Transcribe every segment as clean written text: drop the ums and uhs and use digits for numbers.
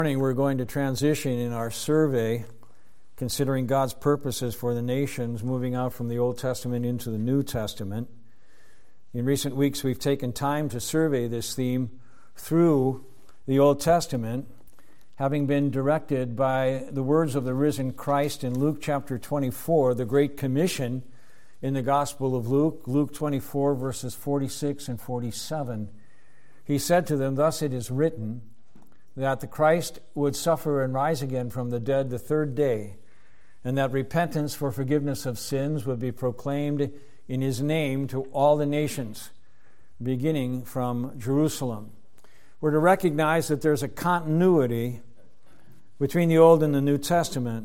Morning, we're going to transition in our survey, considering God's purposes for the nations, moving out from the Old Testament into the New Testament. In recent weeks, we've taken time to survey this theme through the Old Testament, having been directed by the words of the risen Christ in Luke chapter 24, the Great Commission in the Gospel of Luke, Luke 24, verses 46 and 47. He said to them, "Thus it is written, that the Christ would suffer and rise again from the dead the third day, and that repentance for forgiveness of sins would be proclaimed in his name to all the nations, beginning from Jerusalem." We're to recognize that there's a continuity between the Old and the New Testament.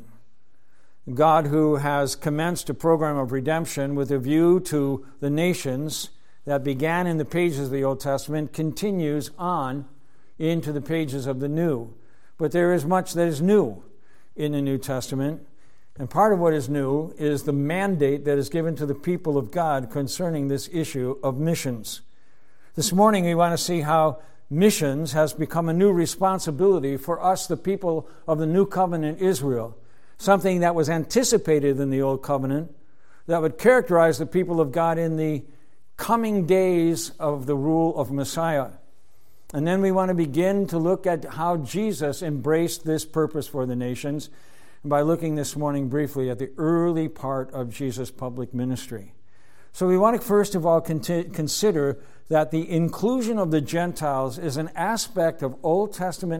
God, who has commenced a program of redemption with a view to the nations that began in the pages of the Old Testament, continues on into the pages of the New. But there is much that is new in the New Testament, and part of what is new is the mandate that is given to the people of God concerning this issue of missions. This morning we want to see how missions has become a new responsibility for us, the people of the New Covenant Israel, something that was anticipated in the Old Covenant that would characterize the people of God in the coming days of the rule of Messiah. And then we want to begin to look at how Jesus embraced this purpose for the nations by looking this morning briefly at the early part of Jesus' public ministry. So we want to first of all consider that the inclusion of the Gentiles is an aspect of Old Testament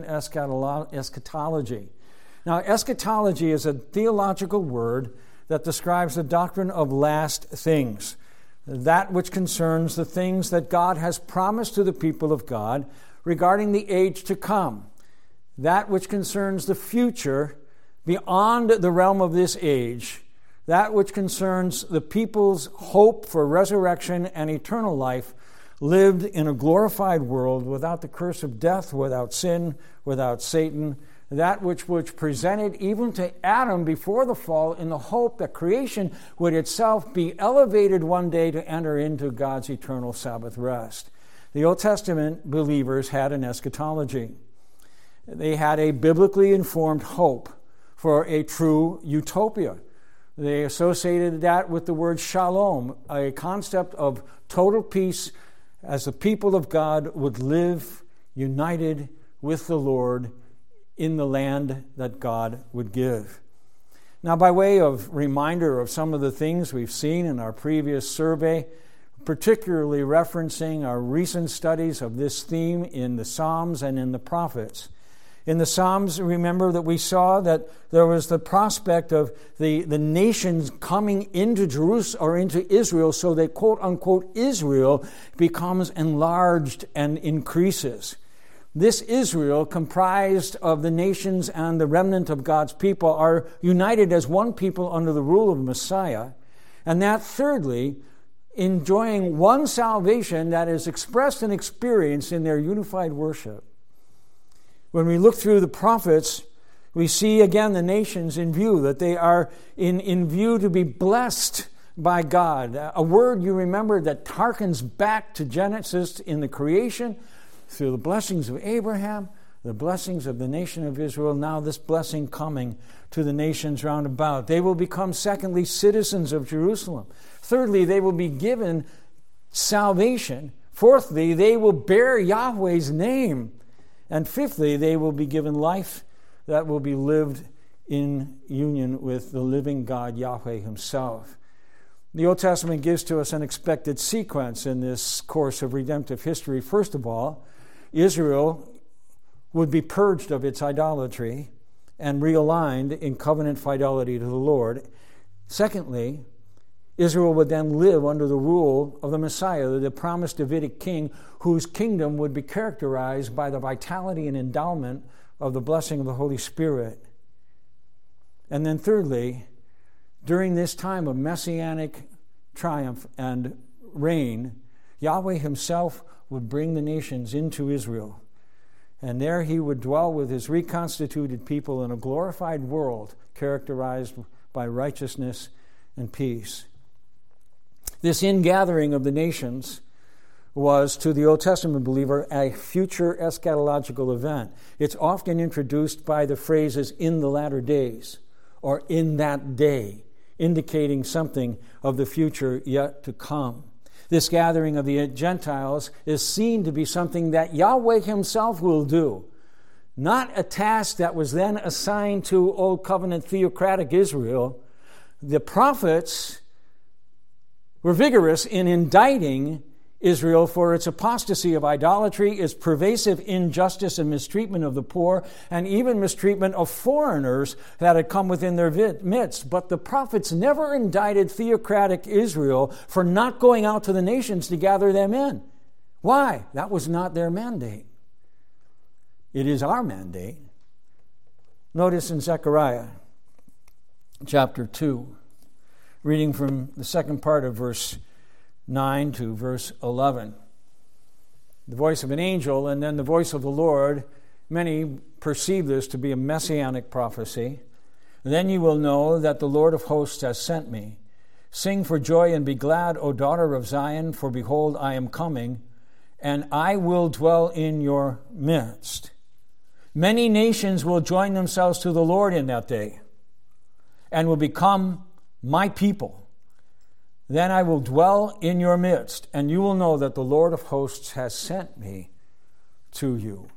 eschatology. Now, eschatology is a theological word that describes the doctrine of last things, that which concerns the things that God has promised to the people of God regarding the age to come, that which concerns the future beyond the realm of this age, that which concerns the people's hope for resurrection and eternal life lived in a glorified world without the curse of death, without sin, without Satan, that which was presented even to Adam before the fall in the hope that creation would itself be elevated one day to enter into God's eternal Sabbath rest. The Old Testament believers had an eschatology. They had a biblically informed hope for a true utopia. They associated that with the word shalom, a concept of total peace as the people of God would live united with the Lord in the land that God would give. Now, by way of reminder of some of the things we've seen in our previous survey, particularly referencing our recent studies of this theme in the Psalms and in the prophets. In the Psalms, remember that we saw that there was the prospect of the nations coming into Jerusalem or into Israel, so that quote-unquote Israel becomes enlarged and increases. This Israel, comprised of the nations and the remnant of God's people, are united as one people under the rule of Messiah. And that, thirdly, enjoying one salvation that is expressed and experienced in their unified worship. When we look through the prophets, we see again the nations in view, that they are in view to be blessed by God. A word you remember that harkens back to Genesis in the creation, through the blessings of Abraham, the blessings of the nation of Israel, now this blessing coming to the nations round about. They will become, secondly, citizens of Jerusalem. Thirdly, they will be given salvation. Fourthly, they will bear Yahweh's name. And fifthly, they will be given life that will be lived in union with the living God, Yahweh himself. The Old Testament gives to us an expected sequence in this course of redemptive history. First of all, Israel would be purged of its idolatry and realigned in covenant fidelity to the Lord. Secondly, Israel would then live under the rule of the Messiah, the promised Davidic king, whose kingdom would be characterized by the vitality and endowment of the blessing of the Holy Spirit. And then thirdly, during this time of messianic triumph and reign, Yahweh himself would bring the nations into Israel. And there he would dwell with his reconstituted people in a glorified world characterized by righteousness and peace. This ingathering of the nations was, to the Old Testament believer, a future eschatological event. It's often introduced by the phrases "in the latter days" or "in that day," indicating something of the future yet to come. This gathering of the Gentiles is seen to be something that Yahweh himself will do, not a task that was then assigned to Old Covenant theocratic Israel. The prophets were vigorous in indicting Israel for its apostasy of idolatry, its pervasive injustice and mistreatment of the poor, and even mistreatment of foreigners that had come within their midst. But the prophets never indicted theocratic Israel for not going out to the nations to gather them in. Why? That was not their mandate. It is our mandate. Notice in Zechariah chapter 2, reading from the second part of verse 9 to verse 11. The voice of an angel and then the voice of the Lord. Many perceive this to be a messianic prophecy. Then you will know that the Lord of hosts has sent me. Sing for joy and be glad, O daughter of Zion, for behold, I am coming, and I will dwell in your midst. Many nations will join themselves to the Lord in that day and will become my people. Then I will dwell in your midst, and you will know that the Lord of hosts has sent me to you.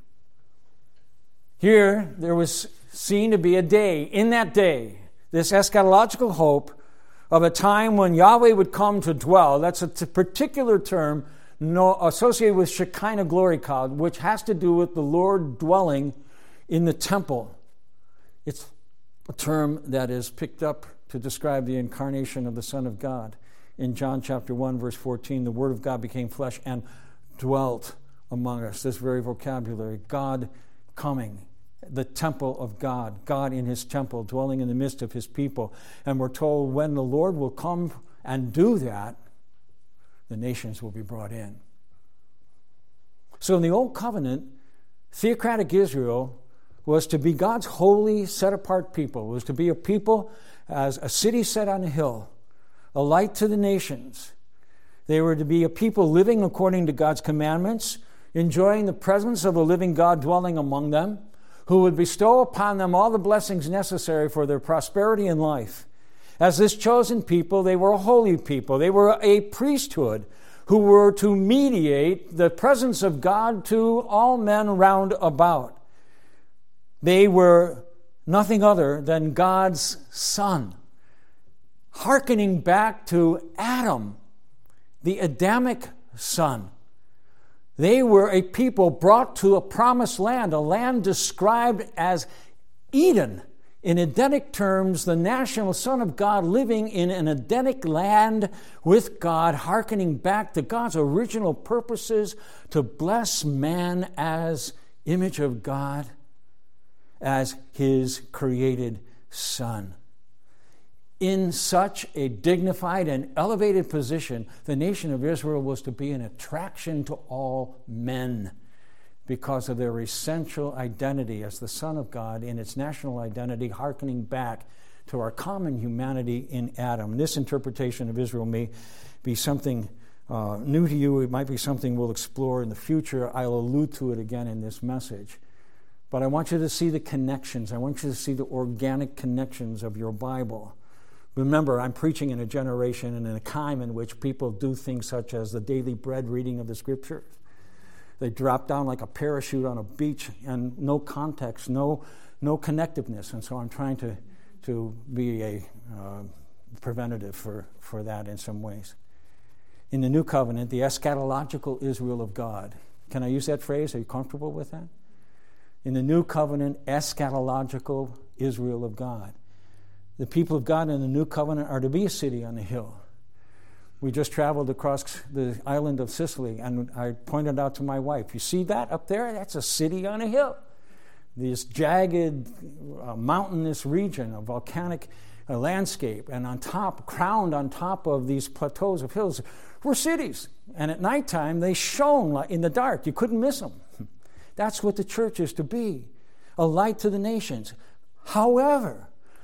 Here, there was seen to be a day, in that day, this eschatological hope of a time when Yahweh would come to dwell. That's a particular term associated with Shekinah glory cloud, which has to do with the Lord dwelling in the temple. It's a term that is picked up to describe the incarnation of the Son of God. In John chapter 1, verse 14, the Word of God became flesh and dwelt among us. This very vocabulary, God coming, the temple of God, God in his temple, dwelling in the midst of his people. And we're told when the Lord will come and do that, the nations will be brought in. So in the Old Covenant, theocratic Israel was to be God's holy, set-apart people. It was to be a people as a city set on a hill, a light to the nations. They were to be a people living according to God's commandments, enjoying the presence of the living God dwelling among them, who would bestow upon them all the blessings necessary for their prosperity in life. As this chosen people, they were a holy people. They were a priesthood who were to mediate the presence of God to all men round about. They were nothing other than God's Son, hearkening back to Adam, the Adamic son. They were a people brought to a promised land, a land described as Eden. In Edenic terms, the national Son of God living in an Edenic land with God, hearkening back to God's original purposes to bless man as image of God, as his created Son. In such a dignified and elevated position, the nation of Israel was to be an attraction to all men because of their essential identity as the Son of God in its national identity, hearkening back to our common humanity in Adam. This interpretation of Israel may be something new to you. It might be something we'll explore in the future. I'll allude to it again in this message. But I want you to see the connections. I want you to see the organic connections of your Bible. Remember, I'm preaching in a generation and in a time in which people do things such as the daily bread reading of the Scriptures. They drop down like a parachute on a beach and no context, no connectiveness. And so I'm trying to be a preventative for that in some ways. In the New Covenant, the eschatological Israel of God. Can I use that phrase? Are you comfortable with that? In the New Covenant, eschatological Israel of God. The people of God in the New Covenant are to be a city on a hill. We just traveled across the island of Sicily, and I pointed out to my wife, you see that up there? That's a city on a hill. This jagged, mountainous region, a volcanic landscape, and on top, crowned on top of these plateaus of hills, were cities. And at nighttime, they shone in the dark. You couldn't miss them. That's what the church is to be, a light to the nations. However,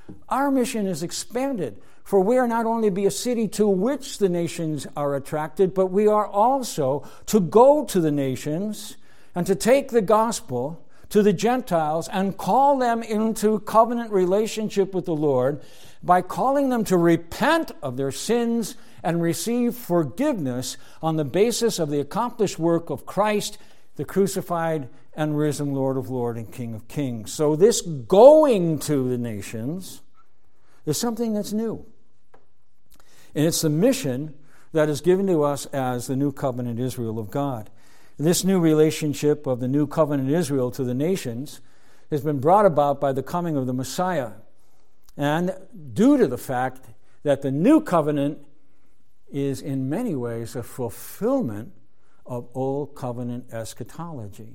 our mission is expanded. For we are not only to be a city to which the nations are attracted, but we are also to go to the nations and to take the gospel to the Gentiles and call them into covenant relationship with the Lord by calling them to repent of their sins and receive forgiveness on the basis of the accomplished work of Christ, the crucified and risen Lord of Lords and King of Kings. So this going to the nations is something that's new. And it's the mission that is given to us as the new covenant Israel of God. This new relationship of the new covenant Israel to the nations has been brought about by the coming of the Messiah, and due to the fact that the new covenant is in many ways a fulfillment of old covenant eschatology.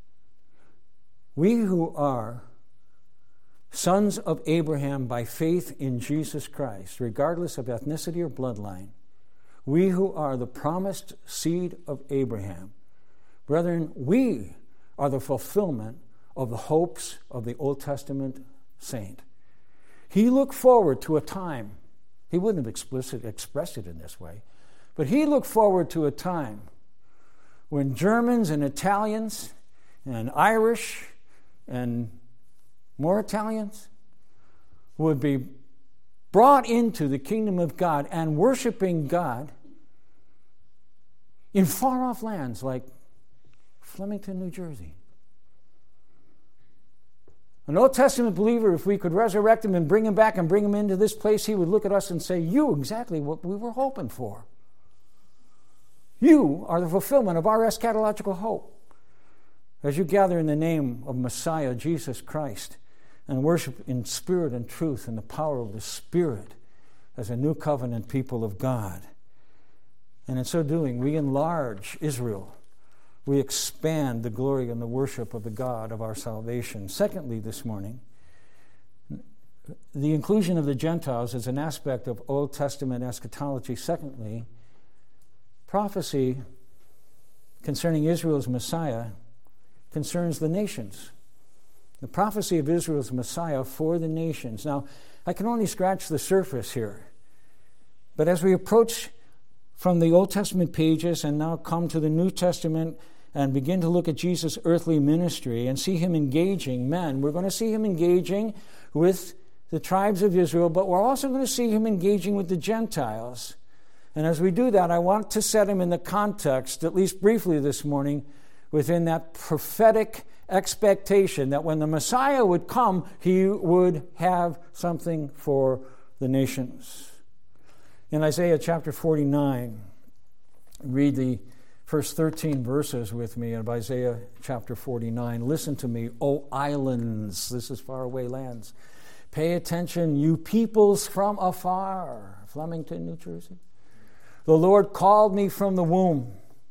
We who are sons of Abraham by faith in Jesus Christ, regardless of ethnicity or bloodline, we who are the promised seed of Abraham, brethren, we are the fulfillment of the hopes of the Old Testament saint. He looked forward to a time, he wouldn't have expressed it in this way, but he looked forward to a time when Germans and Italians and Irish and more Italians would be brought into the kingdom of God and worshiping God in far-off lands like Flemington, New Jersey. An Old Testament believer, if we could resurrect him and bring him back and bring him into this place, he would look at us and say, "You exactly what we were hoping for. You are the fulfillment of our eschatological hope." As you gather in the name of Messiah, Jesus Christ, and worship in spirit and truth and the power of the Spirit as a new covenant people of God. And in so doing, we enlarge Israel. We expand the glory and the worship of the God of our salvation. Secondly, this morning, the inclusion of the Gentiles is an aspect of Old Testament eschatology. Secondly, prophecy concerning Israel's Messiah concerns the nations. The prophecy of Israel's Messiah for the nations. Now, I can only scratch the surface here. But as we approach from the Old Testament pages and now come to the New Testament and begin to look at Jesus' earthly ministry and see him engaging men, we're going to see him engaging with the tribes of Israel, but we're also going to see him engaging with the Gentiles. And as we do that, I want to set him in the context, at least briefly this morning, within that prophetic expectation that when the Messiah would come, he would have something for the nations. In Isaiah chapter 49, read the first 13 verses with me of Isaiah chapter 49. Listen to me, O islands, this is faraway lands. Pay attention, you peoples from afar. Flemington, New Jersey. The Lord called me from the womb,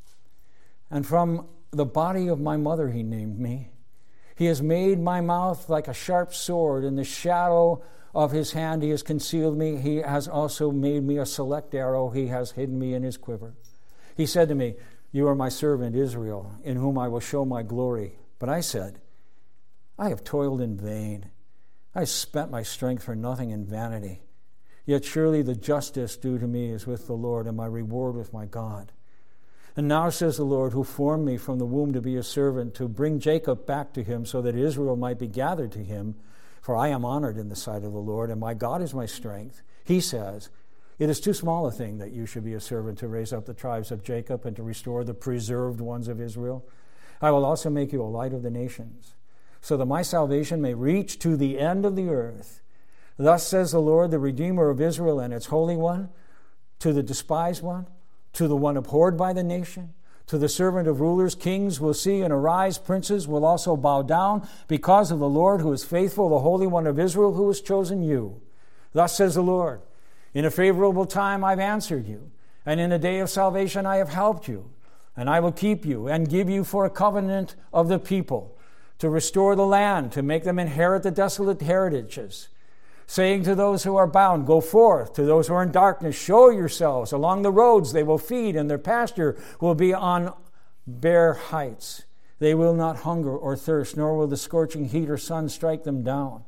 and from the body of my mother he named me. He has made my mouth like a sharp sword. In the shadow of his hand he has concealed me. He has also made me a select arrow. He has hidden me in his quiver. He said to me, "You are my servant Israel, in whom I will show my glory." But I said, "I have toiled in vain. I spent my strength for nothing in vanity. Yet surely the justice due to me is with the Lord, and my reward with my God. And now, says the Lord, who formed me from the womb to be a servant, to bring Jacob back to him, so that Israel might be gathered to him. For I am honored in the sight of the Lord, and my God is my strength. He says, it is too small a thing that you should be a servant to raise up the tribes of Jacob and to restore the preserved ones of Israel. I will also make you a light of the nations, so that my salvation may reach to the end of the earth. Thus says the Lord, the Redeemer of Israel and its Holy One, to the despised one, to the one abhorred by the nation, to the servant of rulers, kings will see and arise, princes will also bow down, because of the Lord who is faithful, the Holy One of Israel who has chosen you. Thus says the Lord, in a favorable time I've answered you, and in a day of salvation I have helped you, and I will keep you and give you for a covenant of the people, to restore the land, to make them inherit the desolate heritages, saying to those who are bound, go forth. To those who are in darkness, show yourselves. Along the roads they will feed, and their pasture will be on bare heights. They will not hunger or thirst, nor will the scorching heat or sun strike them down.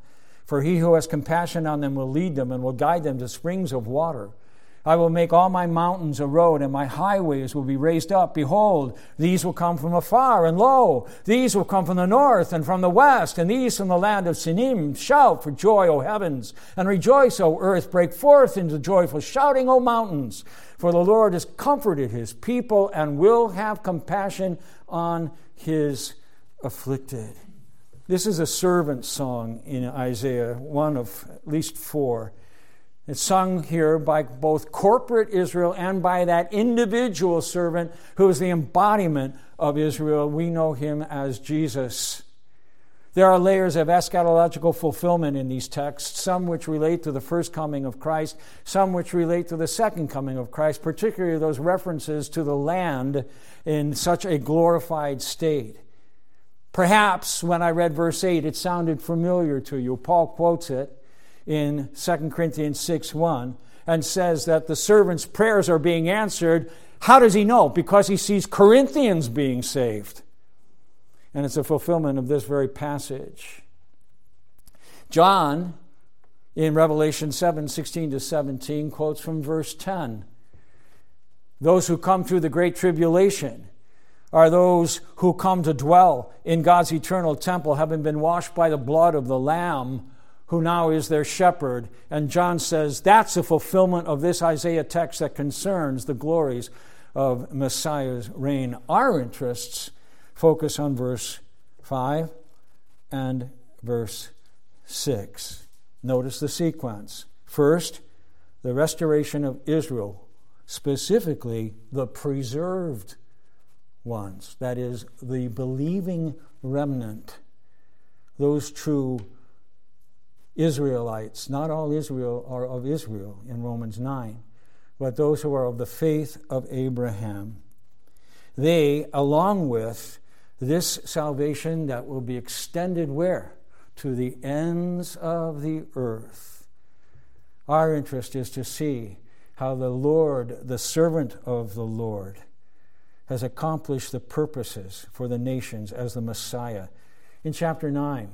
For he who has compassion on them will lead them and will guide them to springs of water. I will make all my mountains a road, and my highways will be raised up. Behold, these will come from afar, and lo, these will come from the north and from the west, and these from the land of Sinim. Shout for joy, O heavens, and rejoice, O earth. Break forth into joyful shouting, O mountains. For the Lord has comforted his people and will have compassion on his afflicted. This is a servant song in Isaiah, one of at least 4. It's sung here by both corporate Israel and by that individual servant who is the embodiment of Israel. We know him as Jesus. There are layers of eschatological fulfillment in these texts, some which relate to the first coming of Christ, some which relate to the second coming of Christ, particularly those references to the land in such a glorified state. Perhaps when I read verse 8, it sounded familiar to you. Paul quotes it in 2 Corinthians 6:1 and says that the servant's prayers are being answered. How does he know? Because he sees Corinthians being saved. And it's a fulfillment of this very passage. John, in Revelation 7:16-17, quotes from verse 10. Those who come through the great tribulation are those who come to dwell in God's eternal temple, having been washed by the blood of the Lamb, who now is their shepherd. And John says that's a fulfillment of this Isaiah text that concerns the glories of Messiah's reign. Our interests focus on verse 5 and verse 6. Notice the sequence. First, the restoration of Israel, specifically the preserved ones, that is, the believing remnant, those true Israelites. Not all Israel are of Israel in Romans 9, but those who are of the faith of Abraham. They, along with this salvation that will be extended where? To the ends of the earth. Our interest is to see how the Lord, the servant of the Lord, has accomplished the purposes for the nations as the Messiah. In chapter 9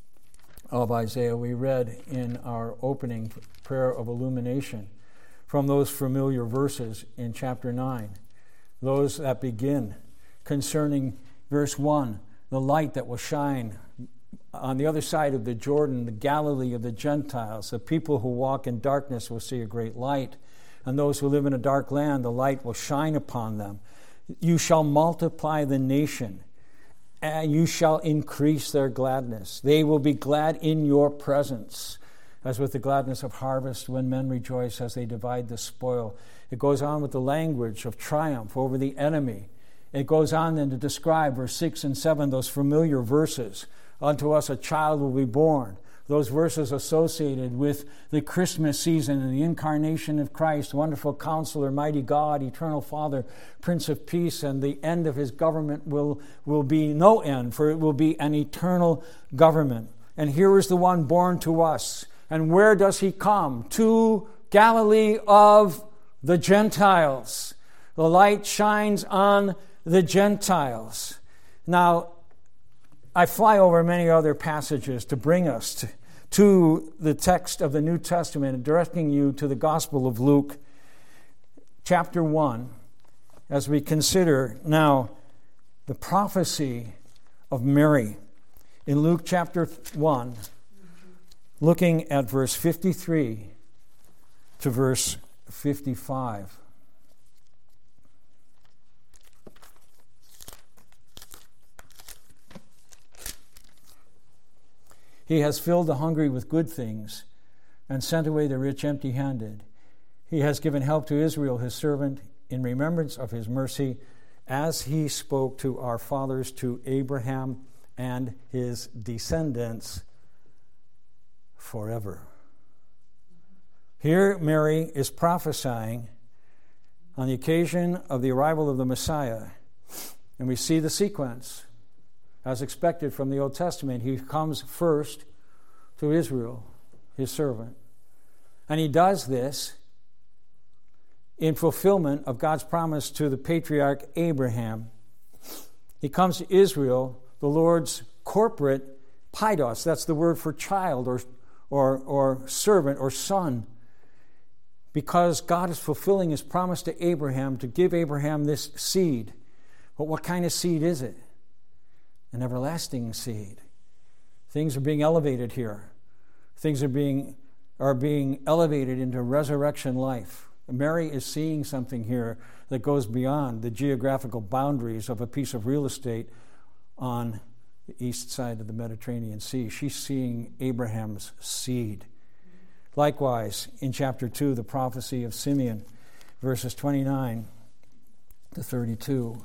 of Isaiah, we read in our opening prayer of illumination from those familiar verses in chapter 9, those that begin concerning verse 1, the light that will shine on the other side of the Jordan, the Galilee of the Gentiles. The people who walk in darkness will see a great light, and those who live in a dark land, the light will shine upon them. You shall multiply the nation, and you shall increase their gladness. They will be glad in your presence, as with the gladness of harvest when men rejoice as they divide the spoil. It goes on with the language of triumph over the enemy. It goes on then to describe verse 6 and 7, those familiar verses. Unto us a child will be born. Those verses associated with the Christmas season and the incarnation of Christ, wonderful counselor, mighty God, eternal Father, Prince of Peace, and the end of his government will be no end, for it will be an eternal government. And here is the one born to us. And where does he come? To Galilee of the Gentiles. The light shines on the Gentiles. Now, I fly over many other passages to bring us to the text of the New Testament and directing you to the Gospel of Luke, chapter 1, as we consider now the prophecy of Mary. In Luke chapter 1, looking at verse 53 to verse 55. He has filled the hungry with good things and sent away the rich empty-handed. He has given help to Israel, his servant, in remembrance of his mercy, as he spoke to our fathers, to Abraham and his descendants forever. Here Mary is prophesying on the occasion of the arrival of the Messiah. And we see the sequence. As expected from the Old Testament, he comes first to Israel, his servant. And he does this in fulfillment of God's promise to the patriarch Abraham. He comes to Israel, the Lord's corporate paidos. That's the word for child or servant or son, because God is fulfilling his promise to Abraham to give Abraham this seed. But what kind of seed is it? An everlasting seed. Things are being elevated here. Things are being elevated into resurrection life. Mary is seeing something here that goes beyond the geographical boundaries of a piece of real estate on the east side of the Mediterranean Sea. She's seeing Abraham's seed. Likewise, in chapter 2, the prophecy of Simeon, verses 29 to 32.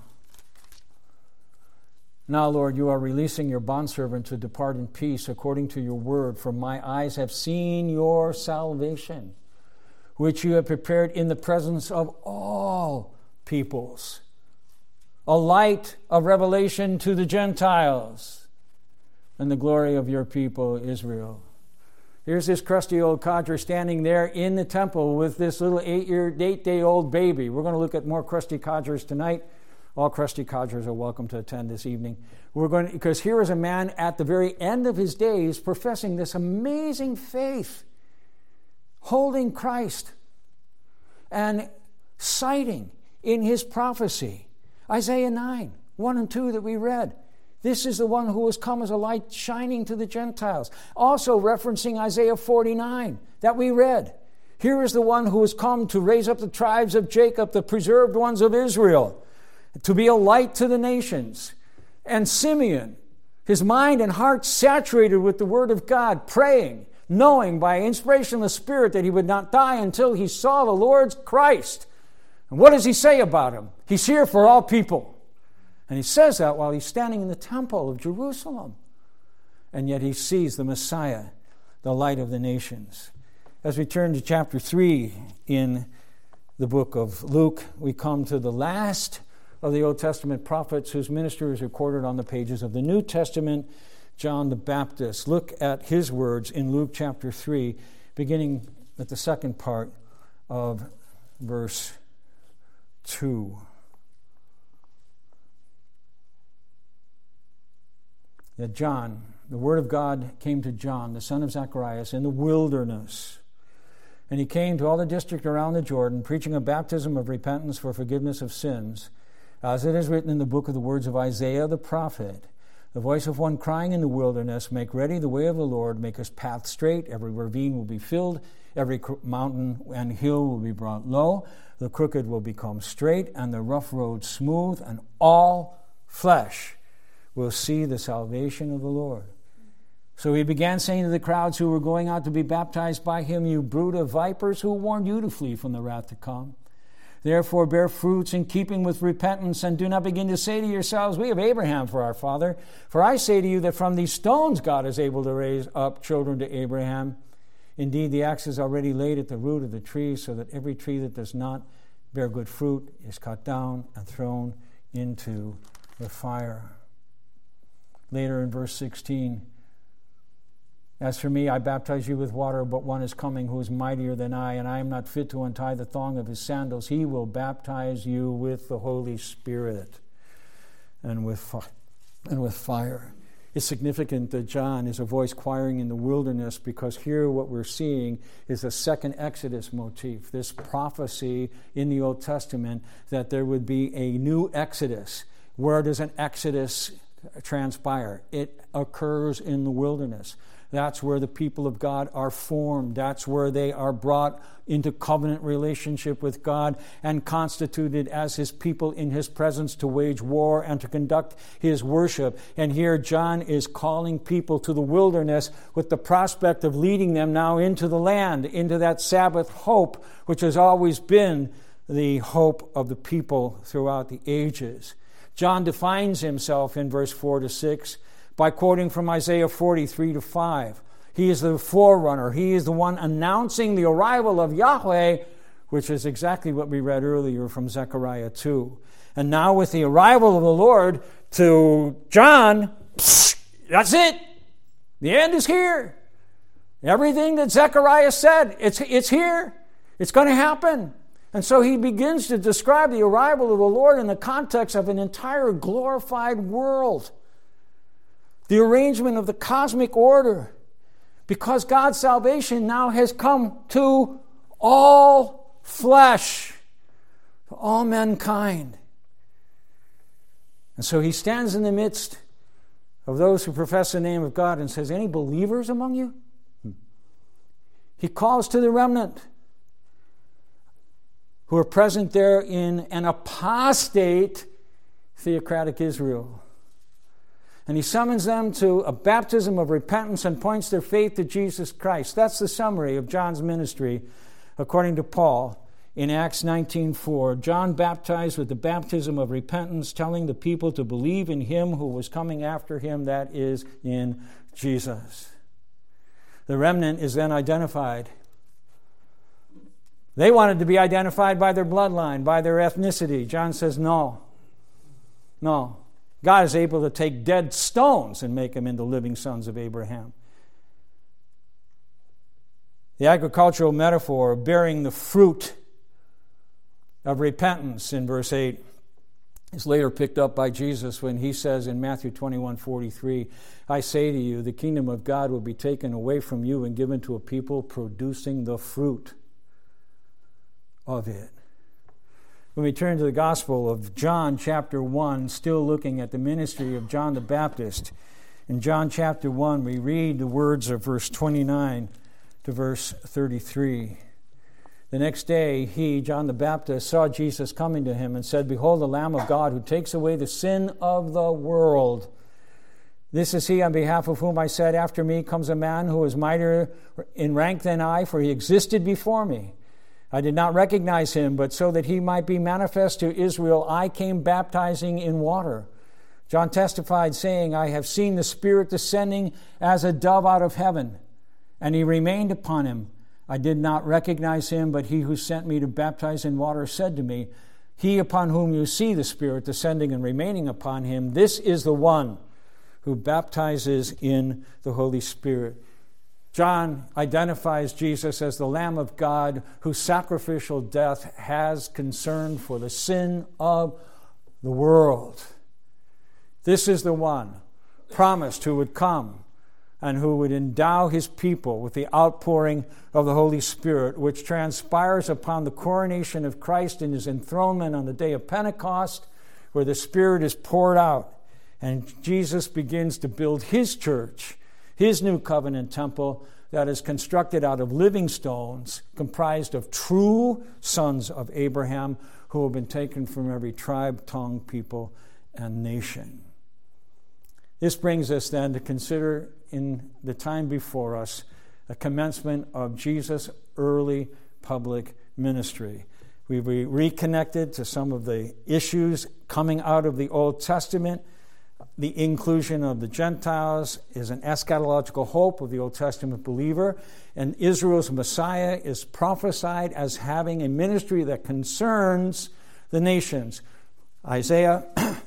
Now, Lord, you are releasing your bondservant to depart in peace according to your word, for my eyes have seen your salvation, which you have prepared in the presence of all peoples, a light of revelation to the Gentiles, and the glory of your people Israel. Here's this crusty old codger standing there in the temple with this little 8-day-old baby. We're going to look at more crusty codgers tonight. All crusty codgers are welcome to attend this evening. Because here is a man at the very end of his days professing this amazing faith, holding Christ, and citing in his prophecy Isaiah 9, 1 and 2 that we read. This is the one who has come as a light shining to the Gentiles. Also referencing Isaiah 49 that we read. Here is the one who has come to raise up the tribes of Jacob, the preserved ones of Israel, to be a light to the nations. And Simeon, his mind and heart saturated with the Word of God, praying, knowing by inspiration of the Spirit that he would not die until he saw the Lord's Christ. And what does he say about him? He's here for all people. And he says that while he's standing in the temple of Jerusalem. And yet he sees the Messiah, the light of the nations. As we turn to chapter 3 in the book of Luke, we come to the last of the Old Testament prophets whose ministry is recorded on the pages of the New Testament, John the Baptist. Look at his words in Luke chapter 3, beginning at the second part of verse 2. That John, the word of God came to John, the son of Zacharias, in the wilderness. And he came to all the district around the Jordan, preaching a baptism of repentance for forgiveness of sins, as it is written in the book of the words of Isaiah the prophet, the voice of one crying in the wilderness, make ready the way of the Lord, make his path straight, every ravine will be filled, every mountain and hill will be brought low, the crooked will become straight, and the rough road smooth, and all flesh will see the salvation of the Lord. So he began saying to the crowds who were going out to be baptized by him, you brood of vipers, who warned you to flee from the wrath to come? Therefore bear fruits in keeping with repentance, and do not begin to say to yourselves, we have Abraham for our father. For I say to you that from these stones God is able to raise up children to Abraham. Indeed, the axe is already laid at the root of the tree, so that every tree that does not bear good fruit is cut down and thrown into the fire. Later in verse 16, as for me, I baptize you with water, but one is coming who is mightier than I, and I am not fit to untie the thong of his sandals. He will baptize you with the Holy Spirit and with fire. It's significant that John is a voice choiring in the wilderness, because here what we're seeing is a second Exodus motif, this prophecy in the Old Testament that there would be a new Exodus. Where does an Exodus transpire? It occurs in the wilderness. That's where the people of God are formed. That's where they are brought into covenant relationship with God and constituted as his people in his presence to wage war and to conduct his worship. And here John is calling people to the wilderness with the prospect of leading them now into the land, into that Sabbath hope, which has always been the hope of the people throughout the ages. John defines himself in verse 4 to 6 by quoting from Isaiah 43 to 5. He is the forerunner. He is the one announcing the arrival of Yahweh, which is exactly what we read earlier from Zechariah 2. And now with the arrival of the Lord to John, that's it. The end is here. Everything that Zechariah said, it's here. It's going to happen. And so he begins to describe the arrival of the Lord in the context of an entire glorified world. The arrangement of the cosmic order, because God's salvation now has come to all flesh, to all mankind. And so he stands in the midst of those who profess the name of God and says, any believers among you? He calls to the remnant who are present there in an apostate theocratic Israel. And he summons them to a baptism of repentance and points their faith to Jesus Christ. That's the summary of John's ministry, according to Paul, in Acts 19:4. John baptized with the baptism of repentance, telling the people to believe in him who was coming after him, that is, in Jesus. The remnant is then identified. They wanted to be identified by their bloodline, by their ethnicity. John says, no. God is able to take dead stones and make them into living sons of Abraham. The agricultural metaphor of bearing the fruit of repentance in verse 8 is later picked up by Jesus when he says in Matthew 21:43, I say to you, the kingdom of God will be taken away from you and given to a people producing the fruit of it. When we turn to the Gospel of John chapter 1, still looking at the ministry of John the Baptist, in John chapter 1 we read the words of verse 29 to verse 33. The next day he, John the Baptist, saw Jesus coming to him and said, Behold the Lamb of God who takes away the sin of the world. This is he on behalf of whom I said, After me comes a man who is mightier in rank than I, for he existed before me. I did not recognize him, but so that he might be manifest to Israel, I came baptizing in water. John testified, saying, I have seen the Spirit descending as a dove out of heaven, and he remained upon him. I did not recognize him, but he who sent me to baptize in water said to me, He upon whom you see the Spirit descending and remaining upon him, this is the one who baptizes in the Holy Spirit. John identifies Jesus as the Lamb of God whose sacrificial death has concern for the sin of the world. This is the one promised who would come and who would endow his people with the outpouring of the Holy Spirit, which transpires upon the coronation of Christ in his enthronement on the day of Pentecost, where the Spirit is poured out and Jesus begins to build his church, his new covenant temple that is constructed out of living stones, comprised of true sons of Abraham who have been taken from every tribe, tongue, people, and nation. This brings us then to consider in the time before us the commencement of Jesus' early public ministry. We reconnected to some of the issues coming out of the Old Testament. The inclusion of the Gentiles is an eschatological hope of the Old Testament believer, and Israel's Messiah is prophesied as having a ministry that concerns the nations. Isaiah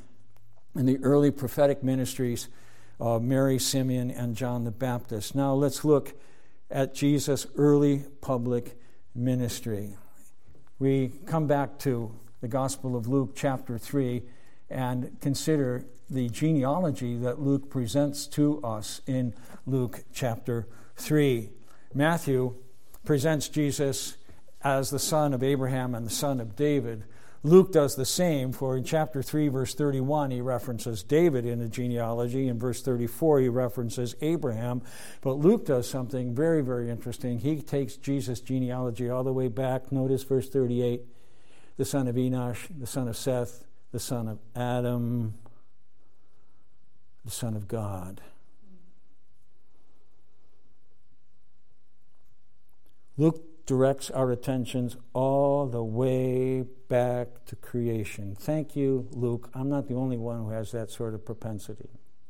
and the early prophetic ministries of Mary, Simeon, and John the Baptist. Now let's look at Jesus' early public ministry. We come back to the Gospel of Luke chapter 3 and consider the genealogy that Luke presents to us in Luke chapter 3. Matthew presents Jesus as the son of Abraham and the son of David. Luke does the same, for in chapter 3, verse 31, he references David in the genealogy. In verse 34, he references Abraham. But Luke does something very, very interesting. He takes Jesus' genealogy all the way back. Notice verse 38, the son of Enosh, the son of Seth, the son of Adam, the Son of God. Luke directs our attentions all the way back to creation. Thank you, Luke. I'm not the only one who has that sort of propensity.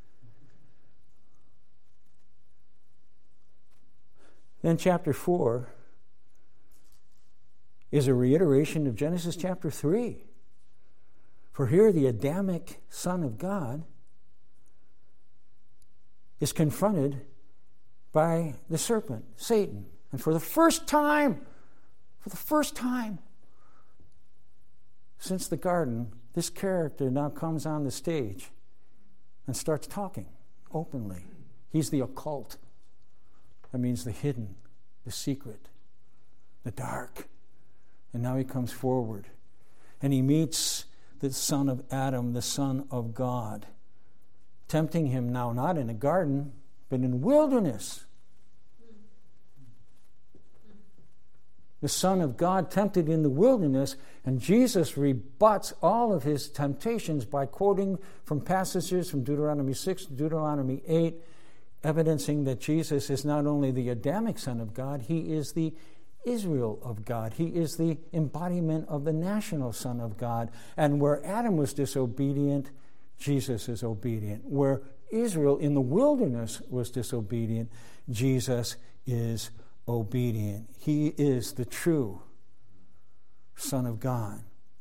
Then chapter 4 is a reiteration of Genesis chapter 3. For here the Adamic Son of God is confronted by the serpent, Satan. And for the first time since the garden, this character now comes on the stage and starts talking openly. He's the occult. That means the hidden, the secret, the dark. And now he comes forward and he meets the son of Adam, the Son of God, tempting him now not in a garden, but in the wilderness. The Son of God tempted in the wilderness, and Jesus rebuts all of his temptations by quoting from passages from Deuteronomy 6 to Deuteronomy 8, evidencing that Jesus is not only the Adamic Son of God, he is the Israel of God. He is the embodiment of the national Son of God. And where Adam was disobedient, Jesus is obedient. Where Israel in the wilderness was disobedient, Jesus is obedient. He is the true Son of God.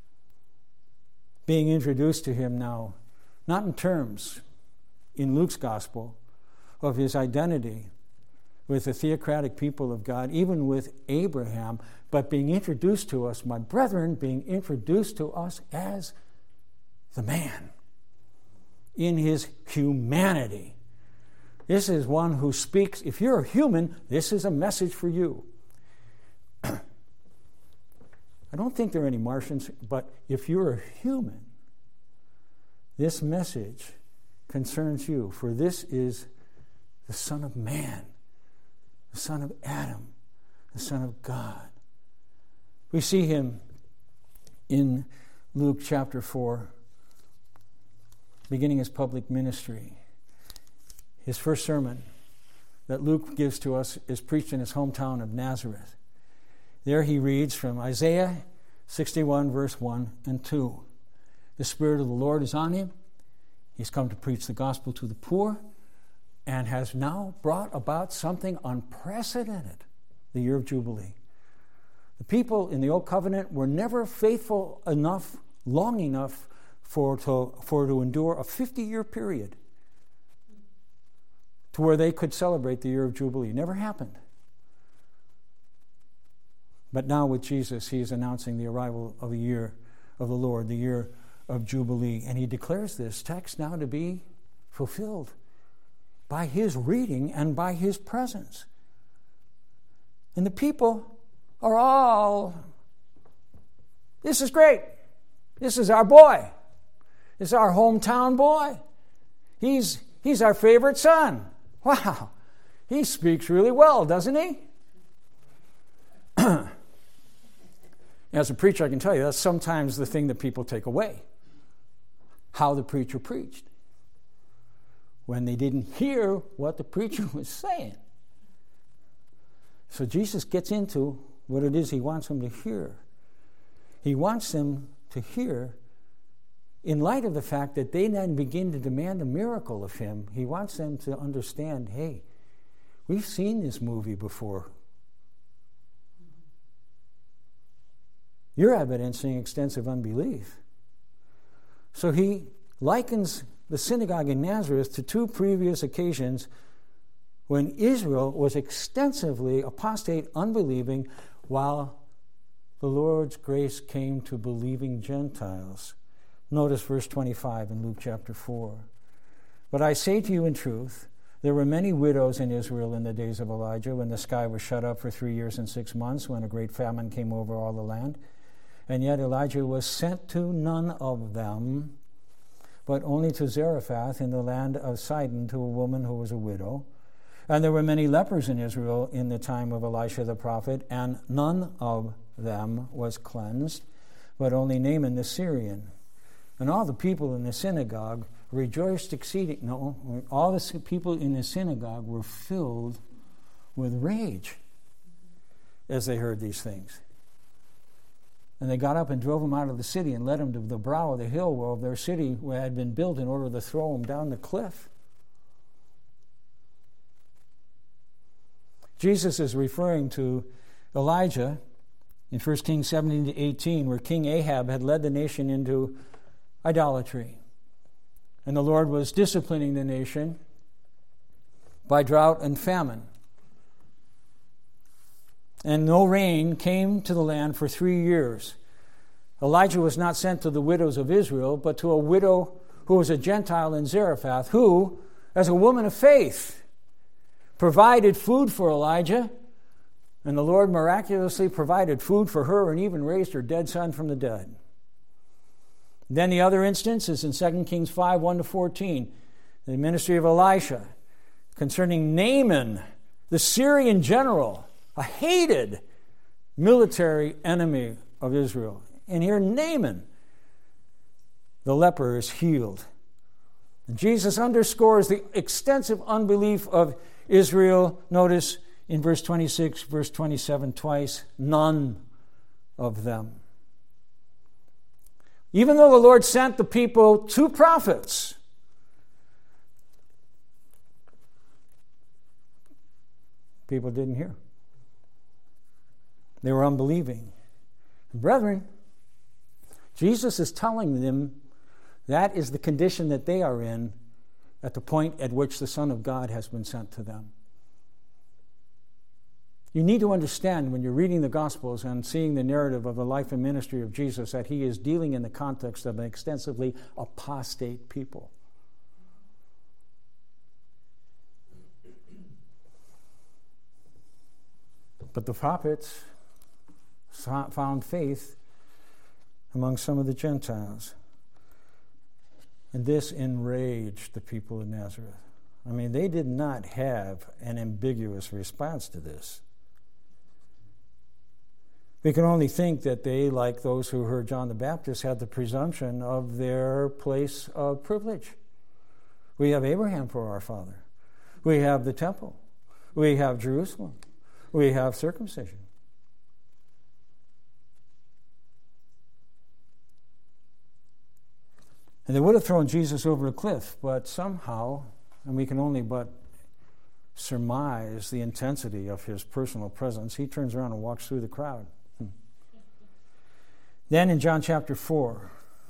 Being introduced to him now, not in terms, in Luke's gospel, of his identity with the theocratic people of God, even with Abraham, but being introduced to us, my brethren, being introduced to us as the man in his humanity. This is one who speaks. If you're a human, this is a message for you. I don't think there are any Martians, but if you're a human, this message concerns you, for this is the Son of Man, the Son of Adam, the Son of God. We see him in Luke chapter 4, beginning his public ministry. His first sermon that Luke gives to us is preached in his hometown of Nazareth. There he reads from Isaiah 61, verse 1 and 2. The Spirit of the Lord is on him. He's come to preach the gospel to the poor and has now brought about something unprecedented, the year of Jubilee. The people in the Old Covenant were never faithful enough, long enough to endure a 50-year period to where they could celebrate the year of Jubilee. Never happened. But now with Jesus, he is announcing the arrival of the year of the Lord, the year of Jubilee. And he declares this text now to be fulfilled by his reading and by his presence. And the people are all, this is great. This is our boy. This is our hometown boy. He's our favorite son. Wow. He speaks really well, doesn't he? As a preacher, I can tell you that's sometimes the thing that people take away. How the preacher preached. When they didn't hear what the preacher was saying. So Jesus gets into what it is he wants them to hear. He wants them to hear in light of the fact that they then begin to demand a miracle of him. He wants them to understand, hey, we've seen this movie before. You're evidencing extensive unbelief. So he likens the synagogue in Nazareth to two previous occasions when Israel was extensively apostate, unbelieving, while the Lord's grace came to believing Gentiles. Notice verse 25 in Luke chapter 4. But I say to you in truth, there were many widows in Israel in the days of Elijah, when the sky was shut up for 3 years and 6 months, when a great famine came over all the land. And yet Elijah was sent to none of them, but only to Zarephath in the land of Sidon, to a woman who was a widow. And there were many lepers in Israel in the time of Elisha the prophet, and none of them was cleansed, but only Naaman the Syrian. And all the people in the synagogue rejoiced exceeding. No, all the people in the synagogue were filled with rage as they heard these things. And they got up and drove him out of the city and led him to the brow of the hill where their city had been built in order to throw him down the cliff. Jesus is referring to Elijah in 1 Kings 17-18, where King Ahab had led the nation into idolatry. And the Lord was disciplining the nation by drought and famine. And no rain came to the land for 3 years. Elijah was not sent to the widows of Israel, but to a widow who was a Gentile in Zarephath, who, as a woman of faith, provided food for Elijah, and the Lord miraculously provided food for her and even raised her dead son from the dead. Then the other instance is in 2 Kings 5, 1-14, the ministry of Elisha concerning Naaman, the Syrian general, a hated military enemy of Israel. And here Naaman, the leper, is healed. And Jesus underscores the extensive unbelief of Israel. Notice in verse 26, verse 27 twice, none of them. Even though the Lord sent the people 2 prophets, people didn't hear. They were unbelieving. Brethren, Jesus is telling them that is the condition that they are in at the point at which the Son of God has been sent to them. You need to understand when you're reading the Gospels and seeing the narrative of the life and ministry of Jesus that he is dealing in the context of an extensively apostate people. But the prophets found faith among some of the Gentiles. And this enraged the people of Nazareth. I mean, they did not have an ambiguous response to this. We can only think that they, like those who heard John the Baptist, had the presumption of their place of privilege. We have Abraham for our father. We have the temple. We have Jerusalem. We have circumcision. And they would have thrown Jesus over a cliff, but somehow, and we can only but surmise the intensity of his personal presence, he turns around and walks through the crowd. Then in John chapter 4,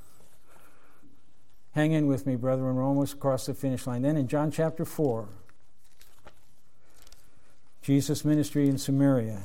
hang in with me, brethren, we're almost across the finish line. Then in John chapter 4, Jesus' ministry in Samaria.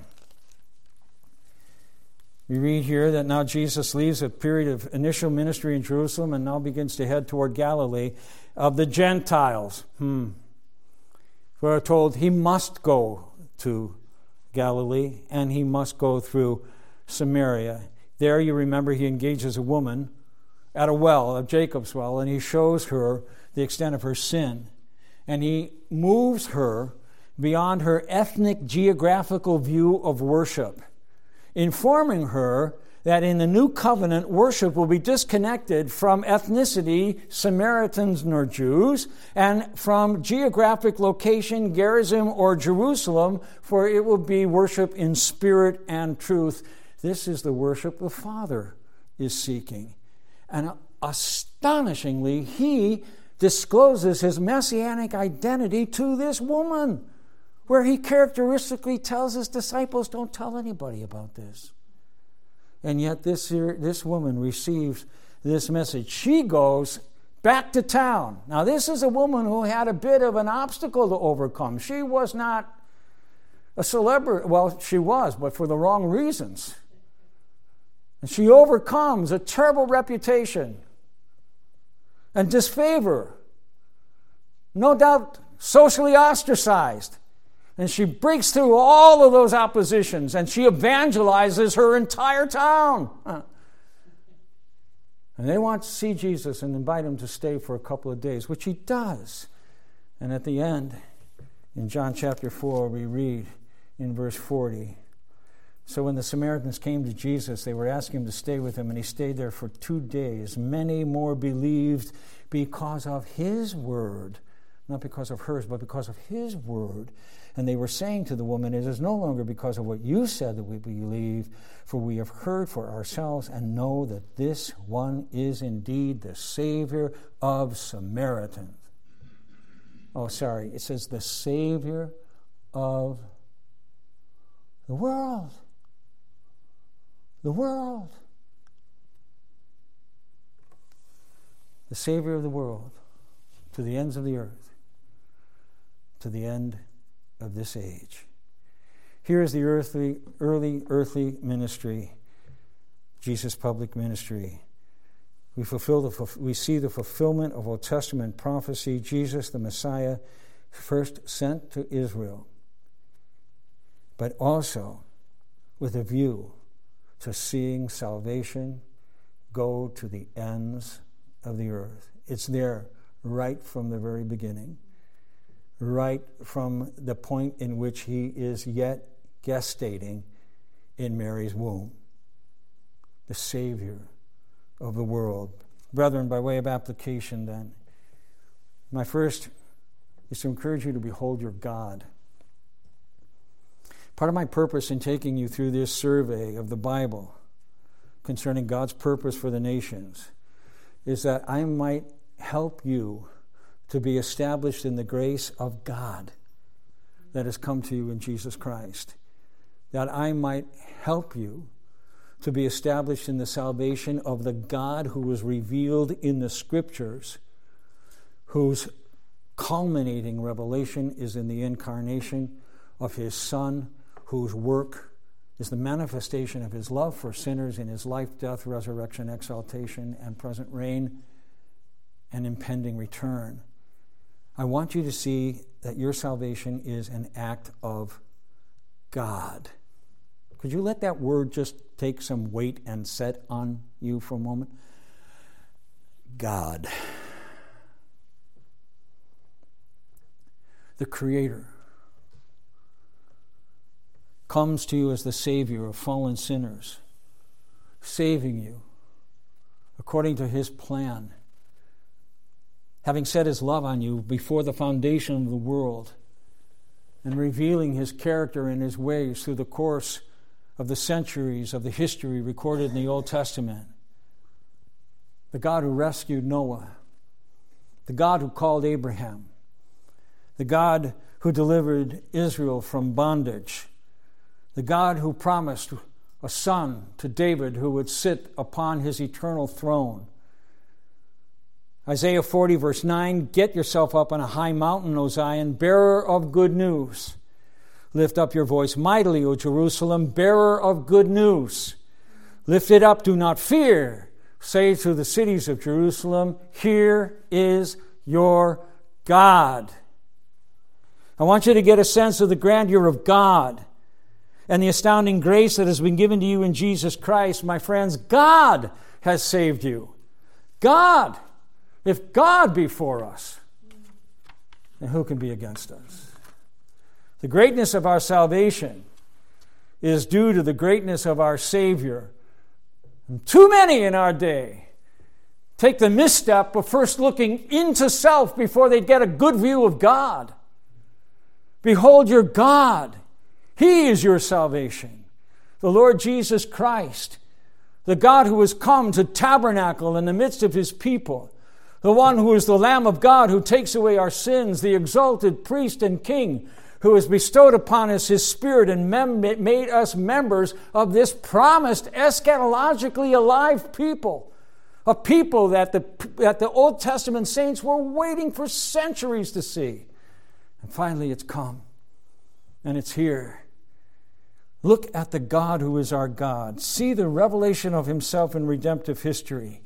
We read here that now Jesus leaves a period of initial ministry in Jerusalem and now begins to head toward Galilee of the Gentiles. We're told he must go to Galilee and he must go through Samaria. There, you remember, he engages a woman at a well, a Jacob's well, and he shows her the extent of her sin. And he moves her beyond her ethnic, geographical view of worship, informing her that in the new covenant, worship will be disconnected from ethnicity, Samaritans nor Jews, and from geographic location, Gerizim or Jerusalem, for it will be worship in spirit and truth. This is the worship the Father is seeking. And astonishingly, he discloses his messianic identity to this woman, where he characteristically tells his disciples, don't tell anybody about this. And yet this woman receives this message. She goes back to town. Now, this is a woman who had a bit of an obstacle to overcome. She was not a celebrity. Well, she was, but for the wrong reasons. And she overcomes a terrible reputation and disfavor. No doubt socially ostracized. And she breaks through all of those oppositions and she evangelizes her entire town. And they want to see Jesus and invite him to stay for a couple of days, which he does. And at the end, in John chapter 4, we read in verse 40, so when the Samaritans came to Jesus, they were asking him to stay with them, and he stayed there for 2 days. Many more believed because of his word, not because of hers, but because of his word. And they were saying to the woman, it is no longer because of what you said that we believe, for we have heard for ourselves and know that this one is indeed the Savior of Samaritans. It says the Savior of the world. The world. The Savior of the world, to the ends of the earth, to the end of this age. Here is the early earthly ministry, Jesus' public ministry. We see the fulfillment of Old Testament prophecy. Jesus, the Messiah, first sent to Israel, but also with a view to seeing salvation go to the ends of the earth. It's there right from the very beginning, right from the point in which he is yet gestating in Mary's womb, the Savior of the world. Brethren, by way of application then, my first is to encourage you to behold your God. Part of my purpose in taking you through this survey of the Bible concerning God's purpose for the nations is that I might help you to be established in the grace of God that has come to you in Jesus Christ. That I might help you to be established in the salvation of the God who was revealed in the Scriptures, whose culminating revelation is in the incarnation of his Son, whose work is the manifestation of his love for sinners in his life, death, resurrection, exaltation, and present reign and impending return. I want you to see that your salvation is an act of God. Could you let that word just take some weight and set on you for a moment? God. The Creator comes to you as the Savior of fallen sinners, saving you according to his plan, having set his love on you before the foundation of the world, and revealing his character and his ways through the course of the centuries of the history recorded in the Old Testament. The God who rescued Noah, the God who called Abraham, the God who delivered Israel from bondage, the God who promised a son to David who would sit upon his eternal throne. Isaiah 40, verse 9, get yourself up on a high mountain, O Zion, bearer of good news. Lift up your voice mightily, O Jerusalem, bearer of good news. Lift it up, do not fear. Say to the cities of Jerusalem, here is your God. I want you to get a sense of the grandeur of God and the astounding grace that has been given to you in Jesus Christ. My friends, God has saved you. God. If God be for us, then who can be against us? The greatness of our salvation is due to the greatness of our Savior. And too many in our day take the misstep of first looking into self before they get a good view of God. Behold your God. He is your salvation. The Lord Jesus Christ, the God who has come to tabernacle in the midst of his people, the one who is the Lamb of God who takes away our sins, the exalted priest and king who has bestowed upon us his Spirit and made us members of this promised eschatologically alive people, a people that the Old Testament saints were waiting for centuries to see. And finally it's come, and it's here. Look at the God who is our God. See the revelation of himself in redemptive history.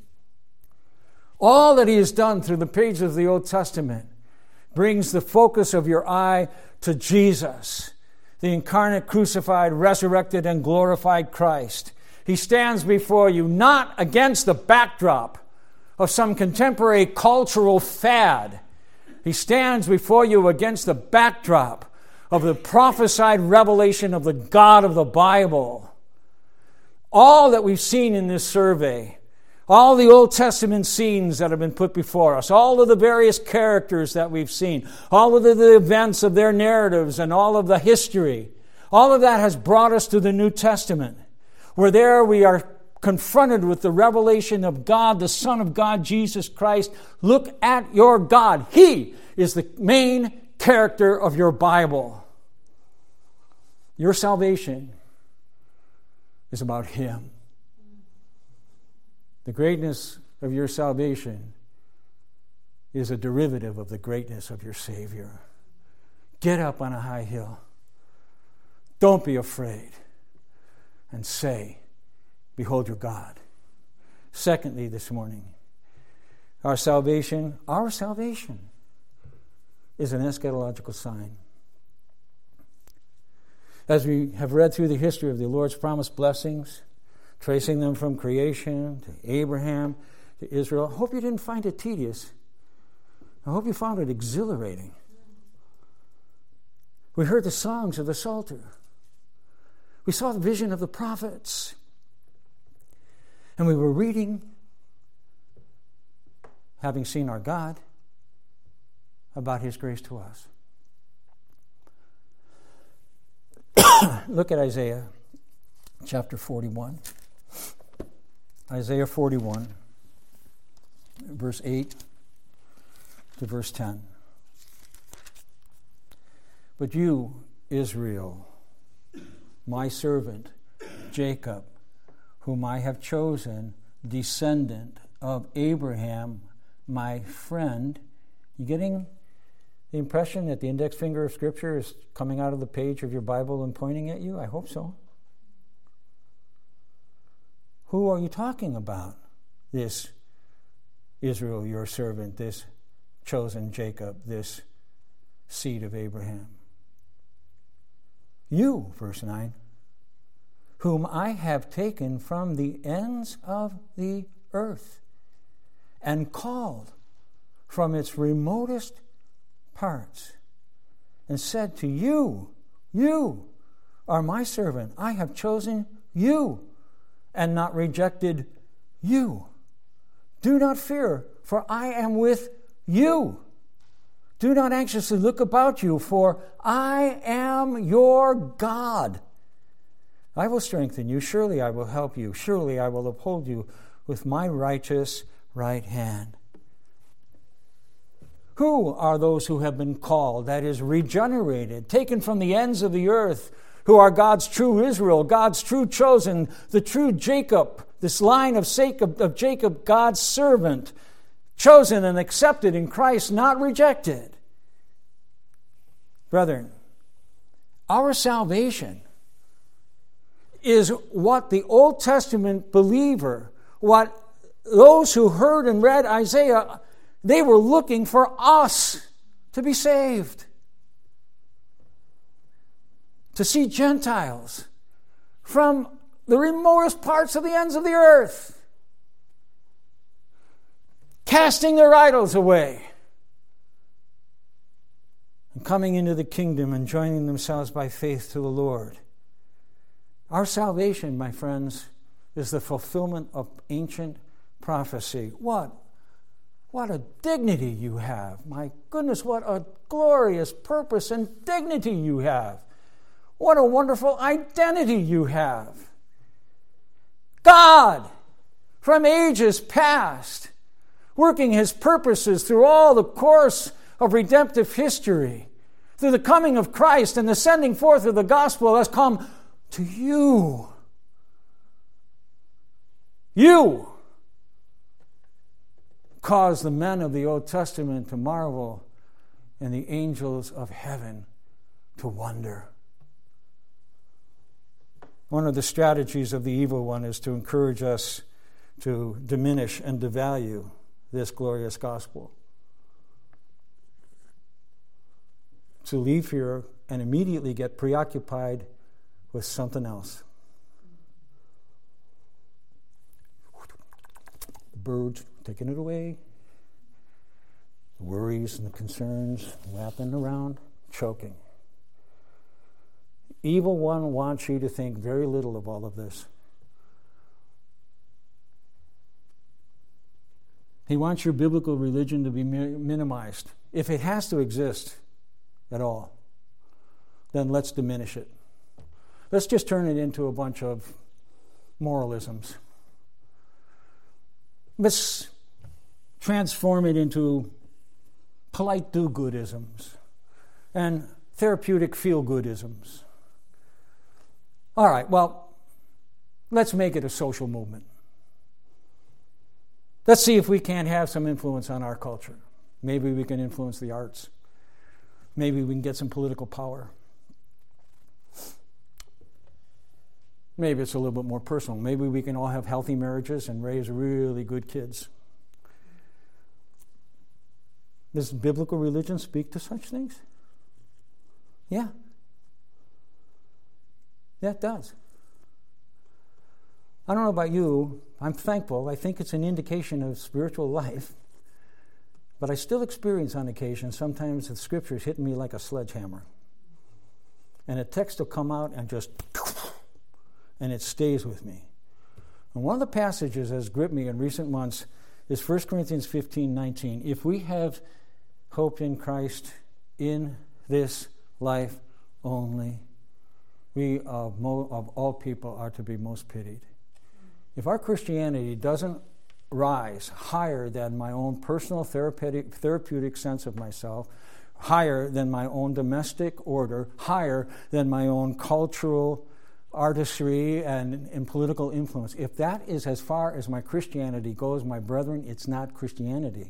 All that he has done through the pages of the Old Testament brings the focus of your eye to Jesus, the incarnate, crucified, resurrected, and glorified Christ. He stands before you not against the backdrop of some contemporary cultural fad. He stands before you against the backdrop of the prophesied revelation of the God of the Bible. All that we've seen in this survey, all the Old Testament scenes that have been put before us, all of the various characters that we've seen, all of the events of their narratives and all of the history, all of that has brought us to the New Testament, where there we are confronted with the revelation of God, the Son of God, Jesus Christ. Look at your God. He is the main character of your Bible. Your salvation is about him. The greatness of your salvation is a derivative of the greatness of your Savior. Get up on a high hill. Don't be afraid. And say, behold your God. Secondly, this morning, our salvation is an eschatological sign. As we have read through the history of the Lord's promised blessings, tracing them from creation to Abraham to Israel, I hope you didn't find it tedious. I hope you found it exhilarating. We heard the songs of the Psalter. We saw the vision of the prophets. And we were reading, having seen our God, about His grace to us. Look at Isaiah chapter 41. Isaiah 41, verse 8 to verse 10. But you, Israel, my servant, Jacob, whom I have chosen, descendant of Abraham, my friend. You getting the impression that the index finger of Scripture is coming out of the page of your Bible and pointing at you? I hope so. Who are you talking about? This Israel, your servant, this chosen Jacob, this seed of Abraham. You, verse 9, whom I have taken from the ends of the earth and called from its remotest parts, and said to you, you are my servant. I have chosen you and not rejected you. Do not fear, for I am with you. Do not anxiously look about you, for I am your God. I will strengthen you. Surely I will help you. Surely I will uphold you with my righteous right hand. Who are those who have been called, that is, regenerated, taken from the ends of the earth, who are God's true Israel, God's true chosen, the true Jacob, this line of Jacob, God's servant, chosen and accepted in Christ, not rejected? Brethren, our salvation is what the Old Testament believer, what those who heard and read Isaiah, they were looking for us to be saved. To see Gentiles from the remotest parts of the ends of the earth casting their idols away and coming into the kingdom and joining themselves by faith to the Lord. Our salvation, my friends, is the fulfillment of ancient prophecy. What a dignity you have. My goodness, what a glorious purpose and dignity you have. What a wonderful identity you have. God, from ages past, working His purposes through all the course of redemptive history, through the coming of Christ and the sending forth of the gospel, has come to you. You cause the men of the Old Testament to marvel and the angels of heaven to wonder. One of the strategies of the evil one is to encourage us to diminish and devalue this glorious gospel. To leave here and immediately get preoccupied with something else. The birds taking it away. The worries and the concerns wrapping around, choking. The evil one wants you to think very little of all of this. He wants your biblical religion to be minimized. If it has to exist at all, then let's diminish it. Let's just turn it into a bunch of moralisms. Let's transform it into polite do-goodisms and therapeutic feel-goodisms. All right, well, let's make it a social movement. Let's see if we can't have some influence on our culture. Maybe we can influence the arts. Maybe we can get some political power. Maybe it's a little bit more personal. Maybe we can all have healthy marriages and raise really good kids. Does biblical religion speak to such things? Yeah. Yeah, it does. I don't know about you. I'm thankful. I think it's an indication of spiritual life. But I still experience on occasion, sometimes the Scriptures hitting me like a sledgehammer. And a text will come out and just, and it stays with me. And one of the passages that has gripped me in recent months is 1 Corinthians 15:19. If we have hope in Christ in this life only, we of all people are to be most pitied. If our Christianity doesn't rise higher than my own personal therapeutic sense of myself, higher than my own domestic order, higher than my own cultural artistry and political influence, if that is as far as my Christianity goes, my brethren, it's not Christianity.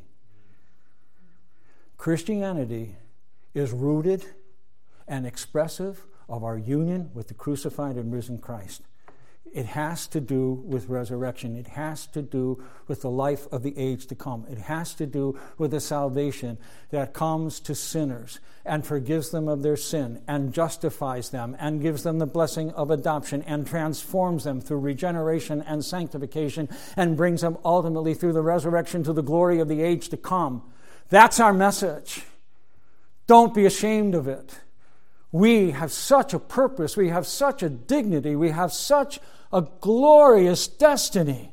Christianity is rooted and expressive of our union with the crucified and risen Christ. It has to do with resurrection. It has to do with the life of the age to come. It has to do with the salvation that comes to sinners and forgives them of their sin and justifies them and gives them the blessing of adoption and transforms them through regeneration and sanctification and brings them ultimately through the resurrection to the glory of the age to come. That's our message. Don't be ashamed of it. We have such a purpose. We have such a dignity. We have such a glorious destiny.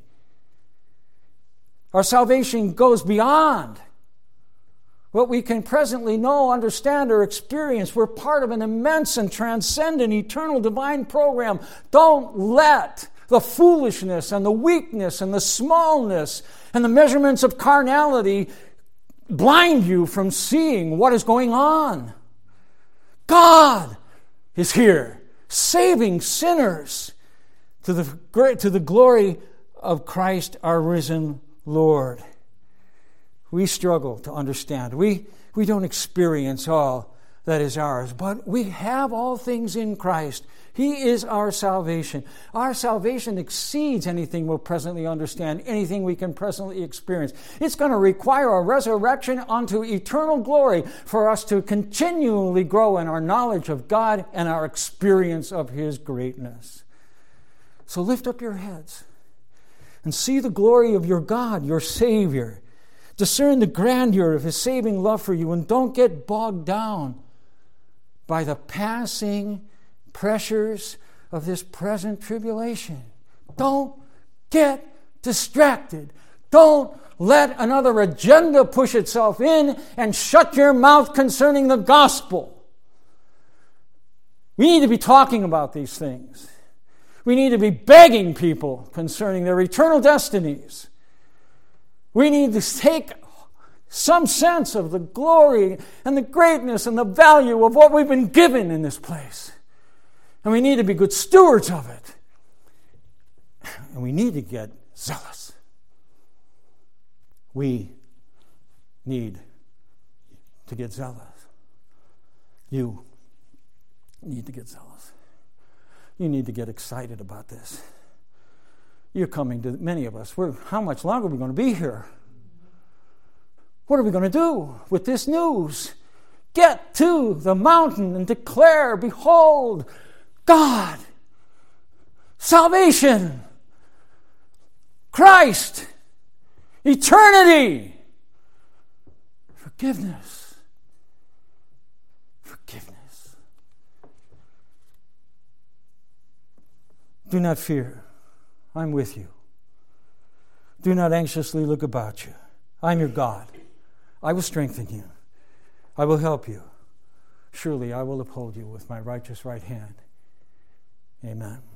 Our salvation goes beyond what we can presently know, understand, or experience. We're part of an immense and transcendent eternal divine program. Don't let the foolishness and the weakness and the smallness and the measurements of carnality blind you from seeing what is going on. God is here, saving sinners to the glory of Christ, our risen Lord. We struggle to understand. We don't experience all that is ours, but we have all things in Christ. He is our salvation. Our salvation exceeds anything we'll presently understand, anything we can presently experience. It's going to require a resurrection unto eternal glory for us to continually grow in our knowledge of God and our experience of His greatness. So lift up your heads and see the glory of your God, your Savior. Discern the grandeur of His saving love for you, and don't get bogged down by the passing pressures of this present tribulation. Don't get distracted. Don't let another agenda push itself in and shut your mouth concerning the gospel. We need to be talking about these things. We need to be begging people concerning their eternal destinies. We need to take some sense of the glory and the greatness and the value of what we've been given in this place. And we need to be good stewards of it. And we need to get zealous. We need to get zealous. You need to get zealous. You need to get excited about this. You're coming to many of us. How much longer are we going to be here? What are we going to do with this news? Get to the mountain and declare, behold, God, salvation, Christ, eternity, forgiveness. Forgiveness. Do not fear. I'm with you. Do not anxiously look about you. I'm your God. I will strengthen you. I will help you. Surely I will uphold you with my righteous right hand. Amen.